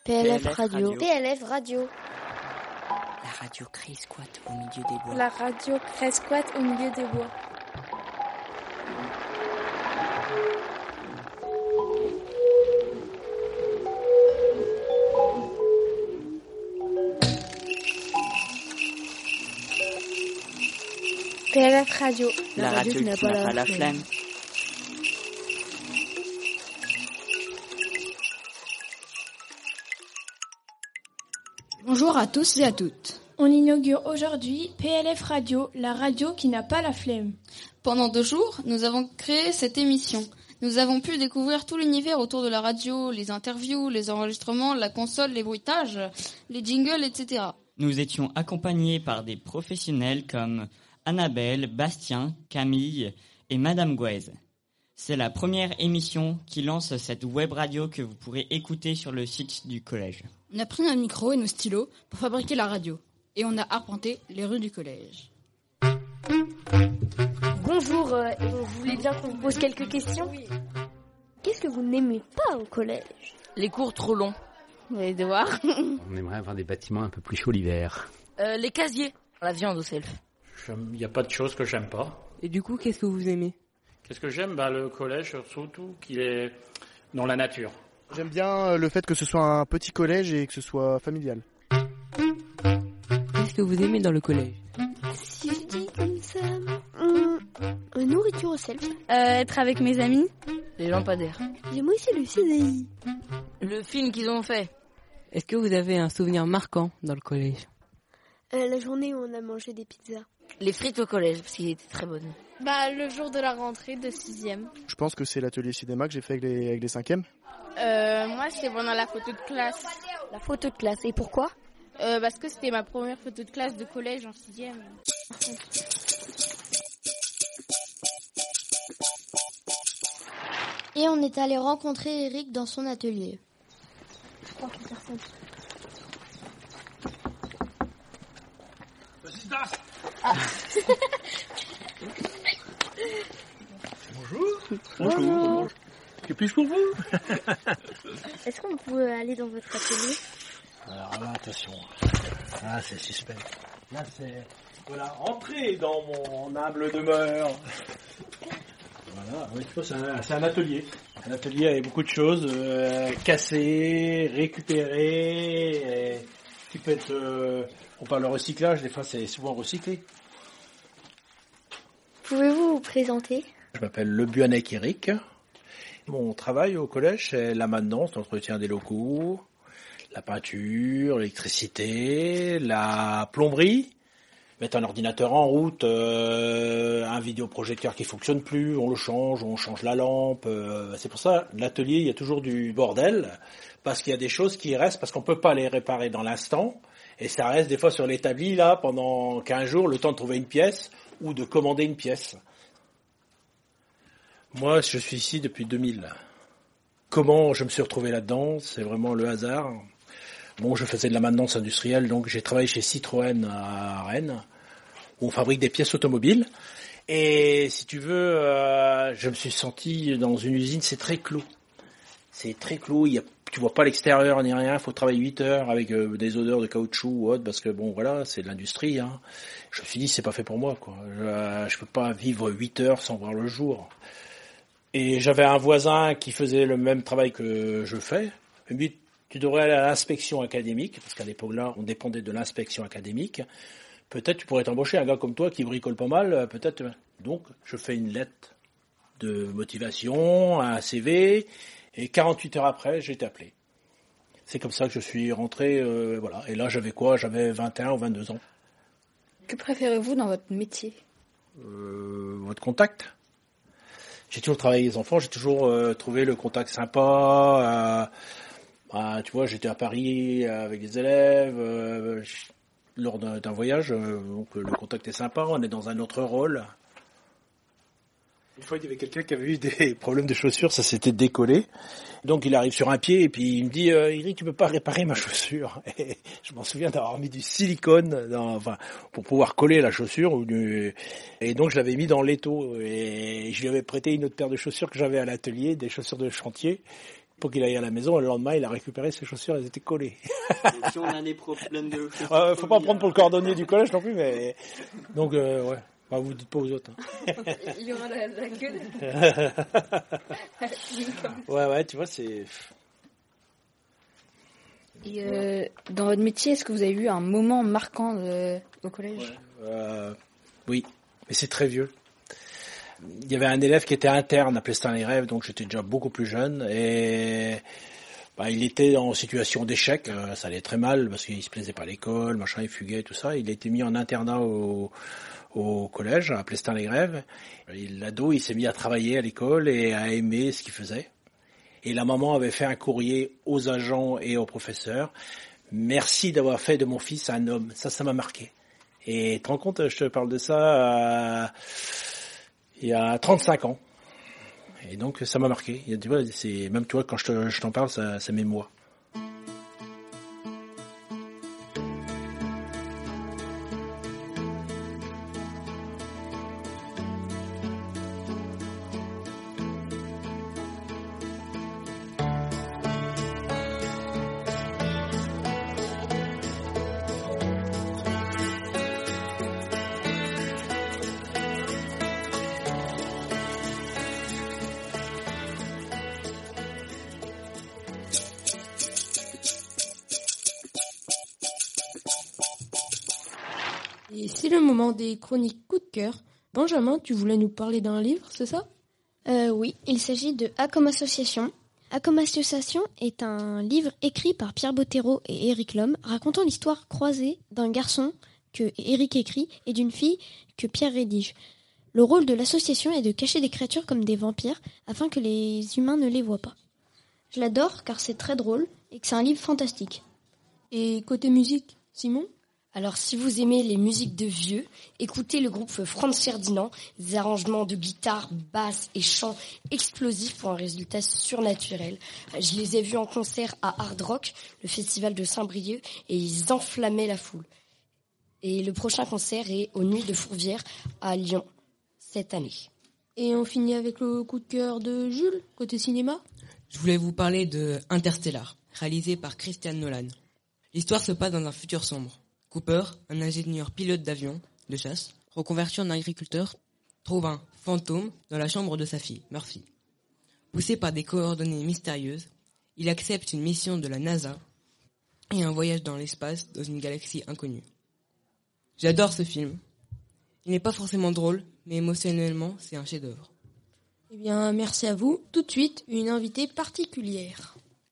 PLF Radio. PLF Radio. La radio crée squat au milieu des bois. La radio crée squat au milieu des bois. PLF Radio. La radio qui n'a pas la flemme. Bonjour à tous et à toutes. On inaugure aujourd'hui PLF Radio, la radio qui n'a pas la flemme. Pendant 2 jours, nous avons créé cette émission. Nous avons pu découvrir tout l'univers autour de la radio, les interviews, les enregistrements, la console, les bruitages, les jingles, etc. Nous étions accompagnés par des professionnels comme Annabelle, Bastien, Camille et Madame Gouez. C'est la première émission qui lance cette web radio que vous pourrez écouter sur le site du collège. On a pris un micro et nos stylos pour fabriquer la radio. Et on a arpenté les rues du collège. Bonjour, vous voulez bien qu'on vous pose quelques questions ? Qu'est-ce que vous n'aimez pas au collège ? Les cours trop longs. Les devoirs. On aimerait avoir des bâtiments un peu plus chauds l'hiver. Les casiers. La viande au self. Il n'y a pas de choses que j'aime pas. Et du coup, qu'est-ce que vous aimez ? Qu'est-ce que j'aime ? Le collège, surtout qu'il est dans la nature. J'aime bien le fait que ce soit un petit collège et que ce soit familial. Qu'est-ce que vous aimez dans le collège ? Si je dis comme ça... nourriture au self. Être avec mes amis. Les lampadaires. J'aime aussi le CDI. Le film qu'ils ont fait. Est-ce que vous avez un souvenir marquant dans le collège ? La journée où on a mangé des pizzas. Les frites au collège, parce qu'ils étaient très bonnes. Le jour de la rentrée de 6e. Je pense que c'est l'atelier cinéma que j'ai fait avec les 5e. Moi, c'était pendant la photo de classe. La photo de classe, et pourquoi ? Parce que c'était ma première photo de classe de collège en 6e. Et on est allé rencontrer Eric dans son atelier. Je crois qu'il y a personne. Bonjour. Que puis-je pour vous ? Est-ce qu'on peut aller dans votre atelier ? Alors là, attention. Ah, c'est suspect. Là, c'est... Voilà, entrez dans mon humble demeure. Voilà, oui, c'est un atelier. Un atelier avec beaucoup de choses. Casser, récupérer. Qui peut être... on parle de recyclage, des fois c'est souvent recyclé. Pouvez-vous vous présenter ? Je m'appelle Le Buannec Eric. Mon travail au collège, c'est la maintenance, l'entretien des locaux, la peinture, l'électricité, la plomberie, mettre un ordinateur en route, un vidéoprojecteur qui fonctionne plus, on change la lampe. C'est pour ça, l'atelier, il y a toujours du bordel, parce qu'il y a des choses qui restent, parce qu'on peut pas les réparer dans l'instant, et ça reste des fois sur l'établi, là, pendant 15 jours, le temps de trouver une pièce, ou de commander une pièce. Moi, je suis ici depuis 2000. Comment je me suis retrouvé là-dedans ? C'est vraiment le hasard. Bon, je faisais de la maintenance industrielle, donc j'ai travaillé chez Citroën à Rennes, où on fabrique des pièces automobiles. Et si tu veux, je me suis senti dans une usine, c'est très clos. C'est très clos, tu vois pas l'extérieur ni rien, il faut travailler 8 heures avec des odeurs de caoutchouc ou autre, parce que bon, voilà, c'est de l'industrie. Hein. Je me suis dit, c'est pas fait pour moi, quoi. Je peux pas vivre 8 heures sans voir le jour. Et j'avais un voisin qui faisait le même travail que je fais. Il me dit, tu devrais aller à l'inspection académique, parce qu'à l'époque-là, on dépendait de l'inspection académique. Peut-être tu pourrais t'embaucher, un gars comme toi qui bricole pas mal, peut-être. Donc, je fais une lettre de motivation, un CV, et 48 heures après, j'ai été appelé. C'est comme ça que je suis rentré, voilà. Et là, j'avais quoi ? J'avais 21 ou 22 ans. Que préférez-vous dans votre métier ? Votre contact ? J'ai toujours travaillé avec les enfants, j'ai toujours trouvé le contact sympa. Tu vois, j'étais à Paris avec des élèves lors d'un voyage, donc le contact est sympa, on est dans un autre rôle. Une fois, il y avait quelqu'un qui avait eu des problèmes de chaussures, ça s'était décollé. Donc il arrive sur un pied et puis il me dit Eric, tu peux pas réparer ma chaussure. Et je m'en souviens d'avoir mis du silicone pour pouvoir coller la chaussure. Et donc je l'avais mis dans l'étau et je lui avais prêté une autre paire de chaussures que j'avais à l'atelier, des chaussures de chantier. Pour qu'il aille à la maison, le lendemain, il a récupéré ses chaussures, elles étaient collées. Et si on a des problèmes de... Faut pas prendre pour le cordonnier du collège non plus, mais... Donc, ouais. Bah, vous dites pas aux autres. Hein. Il y aura la queue. Ouais, tu vois, c'est... Et dans votre métier, est-ce que vous avez eu un moment marquant au collège ? Oui, mais c'est très vieux. Il y avait un élève qui était interne à Plestin-les-Grèves, donc j'étais déjà beaucoup plus jeune, et il était en situation d'échec, ça allait très mal, parce qu'il se plaisait pas à l'école, machin, il fuguait, tout ça. Il a été mis en internat au collège, à Plestin-les-Grèves. L'ado, il s'est mis à travailler à l'école et à aimer ce qu'il faisait. Et la maman avait fait un courrier aux agents et aux professeurs. Merci d'avoir fait de mon fils un homme. Ça m'a marqué. Et tu te rends compte, je te parle de ça il y a 35 ans. Et donc, ça m'a marqué. Tu vois, même toi, quand je t'en parle, ça m'émeut. Et c'est le moment des chroniques coup de cœur. Benjamin, tu voulais nous parler d'un livre, c'est ça ? Oui, il s'agit de A comme association. A comme association est un livre écrit par Pierre Bottero et Éric Lhomme, racontant l'histoire croisée d'un garçon que Éric écrit et d'une fille que Pierre rédige. Le rôle de l'association est de cacher des créatures comme des vampires afin que les humains ne les voient pas. Je l'adore car c'est très drôle et que c'est un livre fantastique. Et côté musique, Simon ? Alors, si vous aimez les musiques de vieux, écoutez le groupe Franz Ferdinand, des arrangements de guitare, basse et chant explosifs pour un résultat surnaturel. Je les ai vus en concert à Hard Rock, le festival de Saint-Brieuc, et ils enflammaient la foule. Et le prochain concert est aux Nuits de Fourvière à Lyon, cette année. Et on finit avec le coup de cœur de Jules, côté cinéma ? Je voulais vous parler de Interstellar, réalisé par Christian Nolan. L'histoire se passe dans un futur sombre. Cooper, un ingénieur pilote d'avion de chasse, reconverti en agriculteur, trouve un fantôme dans la chambre de sa fille, Murphy. Poussé par des coordonnées mystérieuses, il accepte une mission de la NASA et un voyage dans l'espace dans une galaxie inconnue. J'adore ce film. Il n'est pas forcément drôle, mais émotionnellement, c'est un chef-d'œuvre. Eh bien, merci à vous. Tout de suite, une invitée particulière.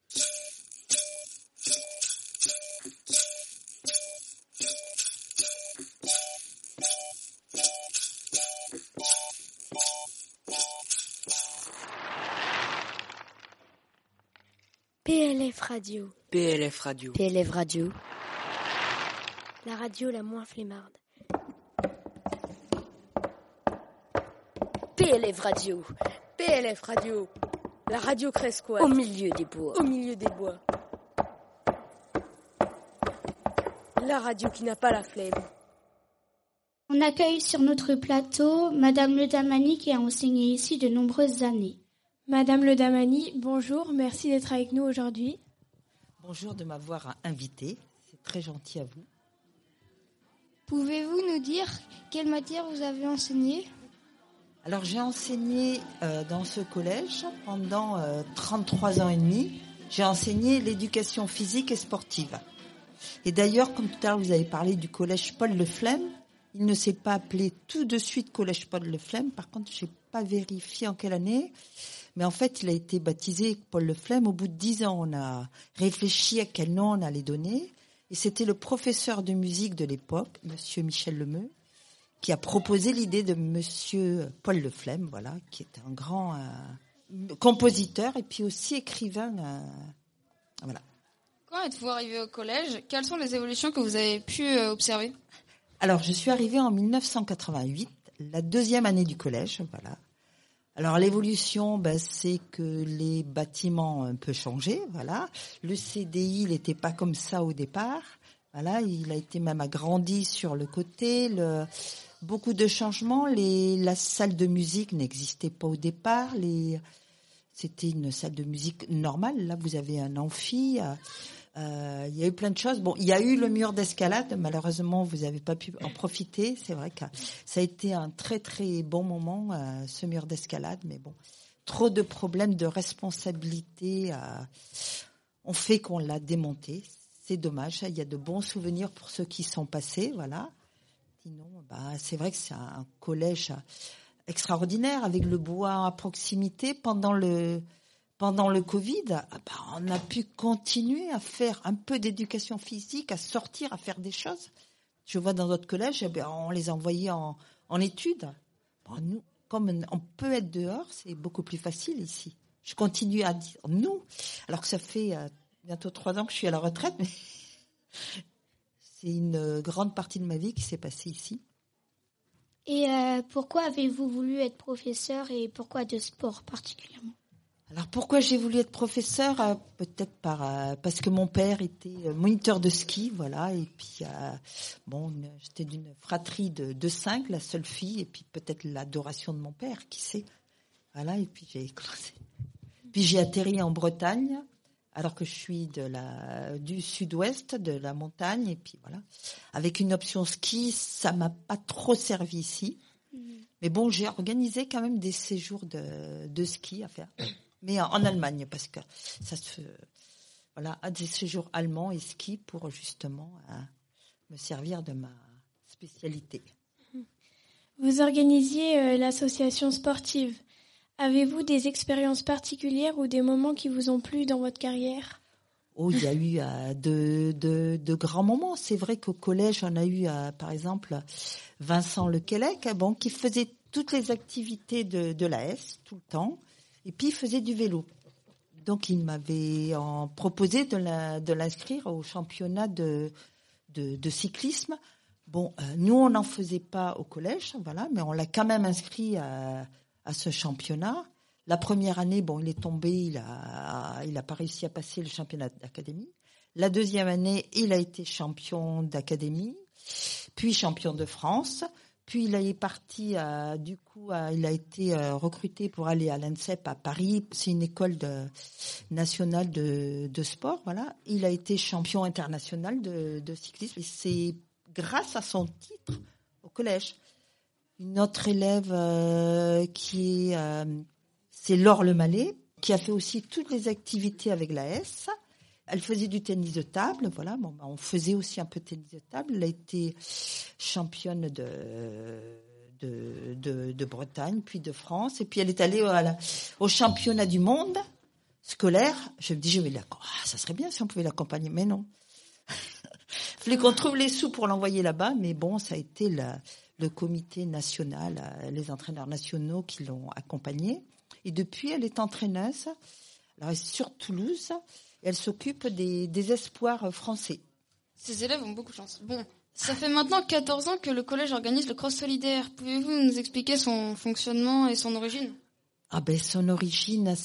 PLF Radio. PLF Radio. PLF Radio. La radio la moins flemmarde. PLF Radio. PLF Radio. La radio Cresquois. Au milieu des bois. Au milieu des bois. La radio qui n'a pas la flemme. On accueille sur notre plateau Madame Le Damani qui a enseigné ici de nombreuses années. Madame Le Damani, bonjour, merci d'être avec nous aujourd'hui. Bonjour de m'avoir invité, c'est très gentil à vous. Pouvez-vous nous dire quelle matière vous avez enseigné ? Alors j'ai enseigné dans ce collège pendant 33 ans et demi. J'ai enseigné l'éducation physique et sportive. Et d'ailleurs, comme tout à l'heure vous avez parlé du collège Paul Leflemme, il ne s'est pas appelé tout de suite collège Paul Leflemme. Par contre, je n'ai pas vérifié en quelle année. Mais en fait, il a été baptisé Paul Leflemme. Au bout de 10 ans, on a réfléchi à quel nom on allait donner. Et c'était le professeur de musique de l'époque, Monsieur Michel Lemeu, qui a proposé l'idée de Monsieur Paul Leflemme, voilà, qui est un grand compositeur et puis aussi écrivain. Voilà. Quand êtes-vous arrivé au collège ? Quelles sont les évolutions que vous avez pu observer ? Alors, je suis arrivée en 1988, la deuxième année du collège, voilà. Alors l'évolution, c'est que les bâtiments ont un peu changé, voilà. Le CDI, il n'était pas comme ça au départ, voilà. Il a été même agrandi sur le côté. Beaucoup de changements. La salle de musique n'existait pas au départ. C'était une salle de musique normale. Là, vous avez un amphi. Il y a eu plein de choses. Bon, il y a eu le mur d'escalade. Malheureusement, vous n'avez pas pu en profiter. C'est vrai que ça a été un très, très bon moment, ce mur d'escalade. Mais bon, trop de problèmes de responsabilité ont fait qu'on l'a démonté. C'est dommage. Il y a de bons souvenirs pour ceux qui sont passés. Voilà. Sinon, c'est vrai que c'est un collège extraordinaire avec le bois à proximité. Pendant le Covid, on a pu continuer à faire un peu d'éducation physique, à sortir, à faire des choses. Je vois dans d'autres collèges, on les envoyait en études. Bon, nous, comme on peut être dehors, c'est beaucoup plus facile ici. Je continue à dire nous, alors que ça fait bientôt 3 ans que je suis à la retraite, mais c'est une grande partie de ma vie qui s'est passée ici. Et pourquoi avez-vous voulu être professeur et pourquoi de sport particulièrement ? Alors pourquoi j'ai voulu être professeur ? Peut-être parce que mon père était moniteur de ski, voilà, et puis j'étais d'une fratrie de 5, la seule fille, et puis peut-être l'adoration de mon père, qui sait, voilà, et puis j'ai commencé. Puis j'ai atterri en Bretagne, alors que je suis du sud-ouest, de la montagne, et puis voilà, avec une option ski, ça m'a pas trop servi ici, mais bon, j'ai organisé quand même des séjours de ski à faire. Mais en Allemagne, parce que ça se à des séjours allemands et ski pour justement me servir de ma spécialité. Vous organisiez l'association sportive. Avez-vous des expériences particulières ou des moments qui vous ont plu dans votre carrière ? Oh, il y a eu de grands moments. C'est vrai qu'au collège, on a eu, par exemple, Vincent Lequelec, qui faisait toutes les activités de l'AS tout le temps. Et puis, il faisait du vélo. Donc, il m'avait proposé de l'inscrire au championnat de cyclisme. Bon, nous, on n'en faisait pas au collège, voilà, mais on l'a quand même inscrit à ce championnat. La première année, il est tombé, il a pas réussi à passer le championnat d'académie. La deuxième année, il a été champion d'académie, puis champion de France. Puis il est parti, il a été recruté pour aller à l'INSEP à Paris. C'est une école nationale de sport, voilà. Il a été champion international de cyclisme. Et c'est grâce à son titre au collège. Une autre élève c'est Laure Lemallet, qui a fait aussi toutes les activités avec l'AS. Elle faisait du tennis de table, voilà. On faisait aussi un peu de tennis de table. Elle a été championne de Bretagne, puis de France. Et puis elle est allée au championnat du monde scolaire. Je me dis, ça serait bien si on pouvait l'accompagner, mais non. Il fallait qu'on trouve les sous pour l'envoyer là-bas, mais bon, ça a été le comité national, les entraîneurs nationaux qui l'ont accompagnée. Et depuis, elle est entraîneuse. Alors, elle est sur Toulouse. Elle s'occupe des espoirs français. Ces élèves ont beaucoup de chance. Bon, ça fait maintenant 14 ans que le collège organise le cross solidaire. Pouvez-vous nous expliquer son fonctionnement et son origine ? Son origine,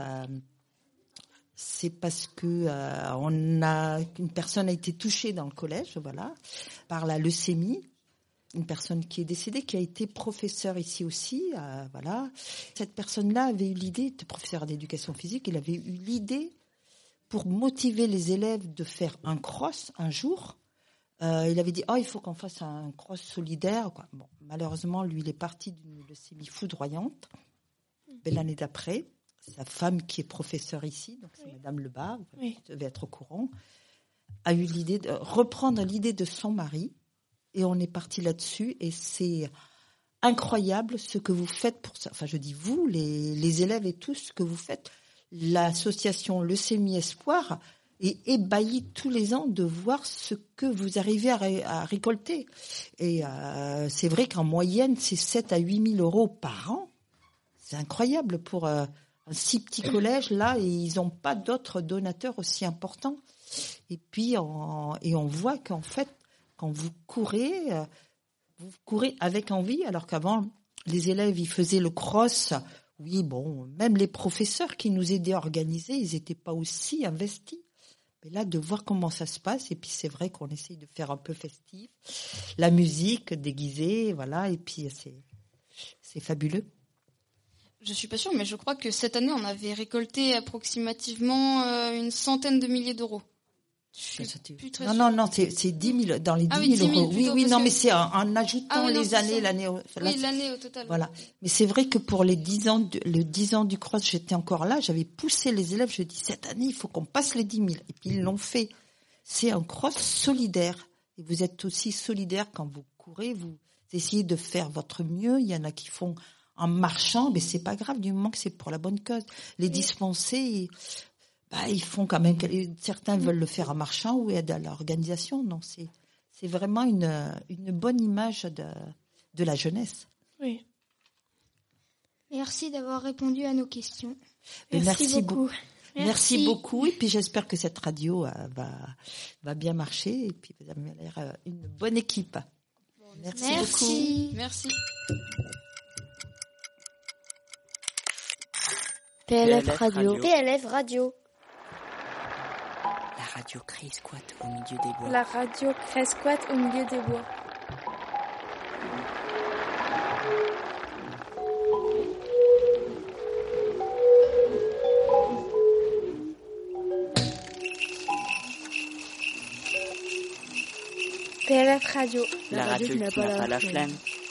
c'est parce que une personne a été touchée dans le collège, voilà, par la leucémie. Une personne qui est décédée, qui a été professeur ici aussi, voilà. Cette personne-là avait eu l'idée, de professeur d'éducation physique, il avait eu l'idée pour motiver les élèves de faire un cross un jour. Il avait dit, il faut qu'on fasse un cross solidaire, quoi. Bon, malheureusement, lui, il est parti d'une leucémie foudroyante. L'année d'après, sa femme, qui est professeure ici, donc c'est Madame Lebar, vous devez être au courant, a eu l'idée de reprendre l'idée de son mari. Et on est parti là-dessus. Et c'est incroyable ce que vous faites pour ça. Enfin, je dis vous, les élèves et tous, ce que vous faites. L'association Leucémie Espoir est ébahie tous les ans de voir ce que vous arrivez à récolter. Et c'est vrai qu'en moyenne, c'est 7 à 8 000 euros par an. C'est incroyable pour un si petit collège, là, et ils n'ont pas d'autres donateurs aussi importants. Et puis, on voit qu'en fait, quand vous courez avec envie, alors qu'avant, les élèves, ils faisaient le cross. Oui, bon, même les professeurs qui nous aidaient à organiser, ils n'étaient pas aussi investis. Mais là, de voir comment ça se passe, et puis c'est vrai qu'on essaye de faire un peu festif. La musique déguisée, voilà, et puis c'est fabuleux. Je suis pas sûre, mais je crois que cette année, on avait récolté approximativement une centaine de milliers d'euros. Non, c'est 10 000, dans les 10 000 euros. Oui, non, mais c'est en ajoutant les années, l'année. Oui, l'année au total. Voilà. Mais c'est vrai que pour le 10 ans du cross, j'étais encore là, j'avais poussé les élèves, je dis, cette année, il faut qu'on passe les 10 000. Et puis, ils l'ont fait. C'est un cross solidaire. Et vous êtes aussi solidaire quand vous courez, vous essayez de faire votre mieux. Il y en a qui font en marchant, mais c'est pas grave, du moment que c'est pour la bonne cause. Les dispensés, ils font quand même, certains veulent le faire en marchant ou aider à l'organisation. Donc c'est vraiment une bonne image de la jeunesse. Oui. Merci d'avoir répondu à nos questions. Merci beaucoup. Merci beaucoup. Et puis j'espère que cette radio va bien marcher. Et puis vous avez l'air une bonne équipe. Merci beaucoup. Merci. PLF Radio. PLF Radio. La radio crée squatte au milieu des bois. La radio crée squatte au milieu des bois. PLF Radio. La radio qui n'a pas la flemme.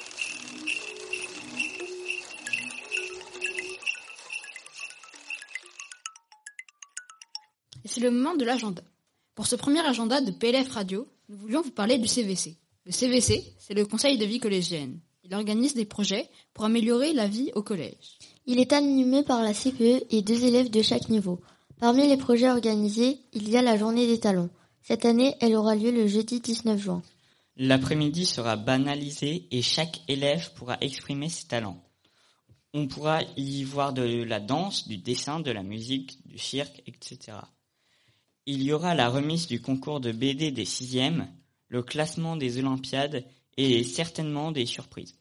Et c'est le moment de l'agenda. Pour ce premier agenda de PLF Radio, nous voulions vous parler du CVC. Le CVC, c'est le Conseil de vie collégienne. Il organise des projets pour améliorer la vie au collège. Il est animé par la CPE et 2 élèves de chaque niveau. Parmi les projets organisés, il y a la journée des talents. Cette année, elle aura lieu le jeudi 19 juin. L'après-midi sera banalisé et chaque élève pourra exprimer ses talents. On pourra y voir de la danse, du dessin, de la musique, du cirque, etc. Il y aura la remise du concours de BD des 6e, le classement des Olympiades et certainement des surprises.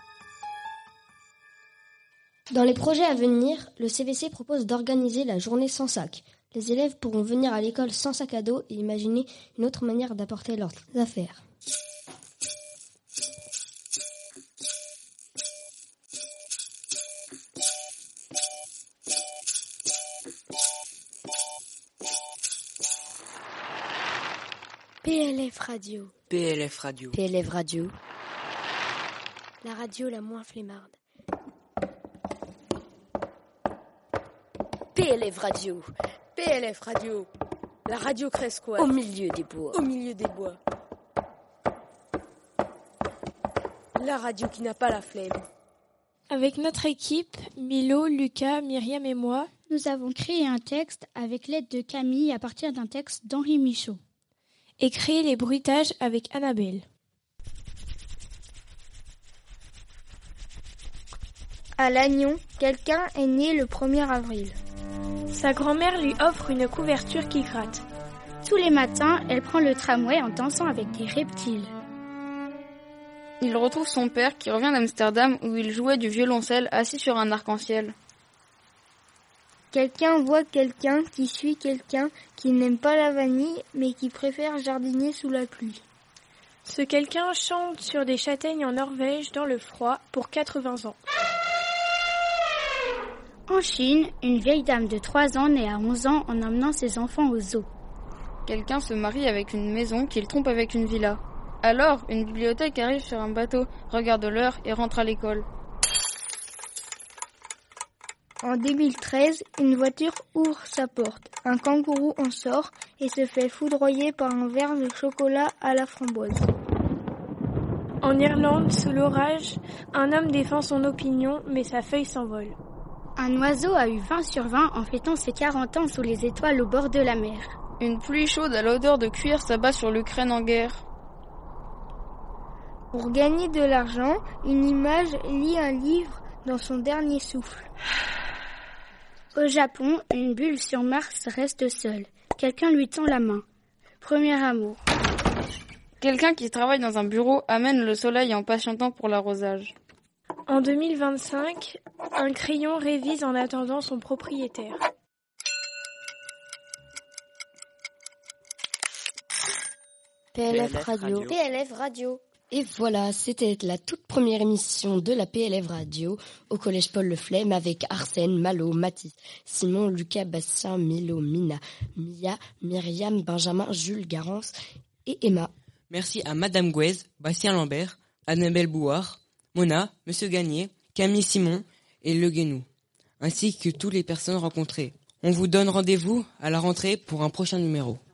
Dans les projets à venir, le CVC propose d'organiser la journée sans sac. Les élèves pourront venir à l'école sans sac à dos et imaginer une autre manière d'apporter leurs affaires. PLF Radio. PLF Radio. PLF Radio. La radio la moins flemmarde. PLF Radio. PLF Radio. La radio crée squatte. Au milieu des bois. Au milieu des bois. La radio qui n'a pas la flemme. Avec notre équipe, Milo, Lucas, Myriam et moi, nous avons créé un texte avec l'aide de Camille à partir d'un texte d'Henri Michaud. Et créé les bruitages avec Annabelle. À Lannion, quelqu'un est né le 1er avril. Sa grand-mère lui offre une couverture qui gratte. Tous les matins, elle prend le tramway en dansant avec des reptiles. Il retrouve son père qui revient d'Amsterdam où il jouait du violoncelle assis sur un arc-en-ciel. Quelqu'un voit quelqu'un qui suit quelqu'un qui n'aime pas la vanille mais qui préfère jardiner sous la pluie. Ce quelqu'un chante sur des châtaignes en Norvège dans le froid pour 80 ans. En Chine, une vieille dame de 3 ans naît à 11 ans en emmenant ses enfants au zoo. Quelqu'un se marie avec une maison qu'il trompe avec une villa. Alors, une bibliothèque arrive sur un bateau, regarde l'heure et rentre à l'école. En 2013, une voiture ouvre sa porte. Un kangourou en sort et se fait foudroyer par un verre de chocolat à la framboise. En Irlande, sous l'orage, un homme défend son opinion, mais sa feuille s'envole. Un oiseau a eu 20 sur 20 en fêtant ses 40 ans sous les étoiles au bord de la mer. Une pluie chaude à l'odeur de cuir s'abat sur l'Ukraine en guerre. Pour gagner de l'argent, une image lit un livre dans son dernier souffle. Au Japon, une bulle sur Mars reste seule. Quelqu'un lui tend la main. Premier amour. Quelqu'un qui travaille dans un bureau amène le soleil en patientant pour l'arrosage. En 2025, un crayon révise en attendant son propriétaire. PLF Radio. PLF Radio. Et voilà, c'était la toute première émission de la PLF Radio au Collège Paul Le Flem avec Arsène, Malo, Mathis, Simon, Lucas, Bastien, Milo, Mina, Mia, Myriam, Benjamin, Jules, Garance et Emma. Merci à Madame Gouez, Bastien Lambert, Annabelle Bouard, Mona, Monsieur Gagné, Camille Simon et Le Guénou, ainsi que toutes les personnes rencontrées. On vous donne rendez-vous à la rentrée pour un prochain numéro.